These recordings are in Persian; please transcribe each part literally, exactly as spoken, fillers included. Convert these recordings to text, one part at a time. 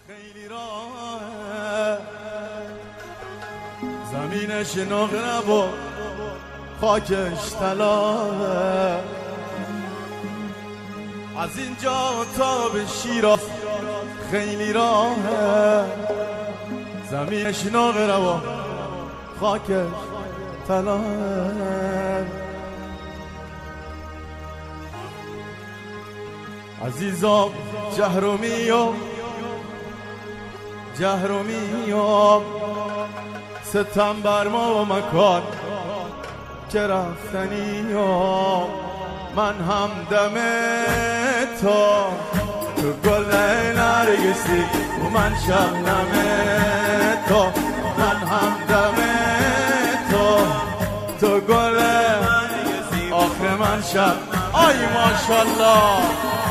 خیلی راه زمینش نقره و خاکش طلاه، از اینجا تا به شیراز خیلی راه زمینش نقره و خاکش طلاه. عزیزم جهرومیم جهرومیم ستم بر ما و مکان که رفتنیم، من هم دم تو تو گل نرگسی و من شبنم تو، من هم دم تو تو گل نرگسی آخر من شب. آی ماشالله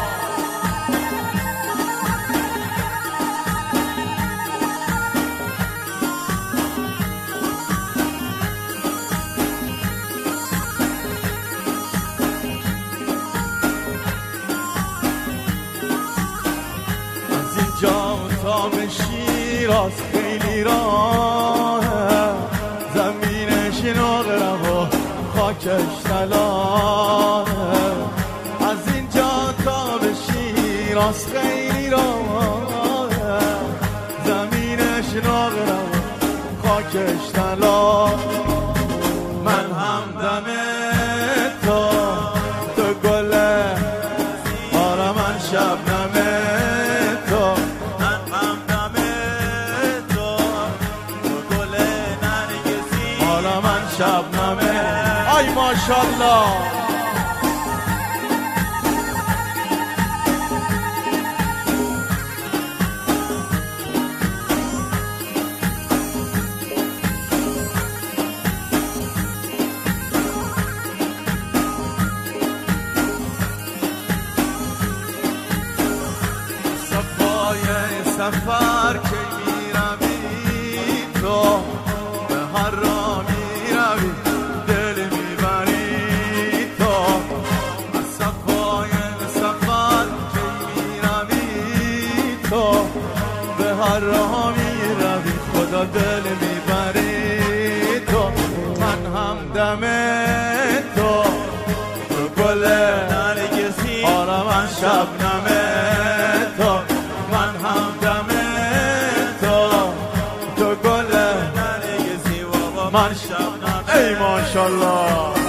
جا تا به شیراز خیلی راه زمینش نقره و خاکش طلاه، از اینجا تا به شیراز خیلی راه زمینش نقره و خاکش طلاه. من هم دم تو تو گله آره من شبنمه شبنمه. آی ماشالله صفای سفر که میروی تو به هر را میروی دل میبری تو، از صفای سفر که میروی تو به هر را میروی خدا دل میبری تو، من هم دم تو تو گل نرگسی آره من شبنمه تو، من هم دم تو تو گل من شبنم. ای ماشالله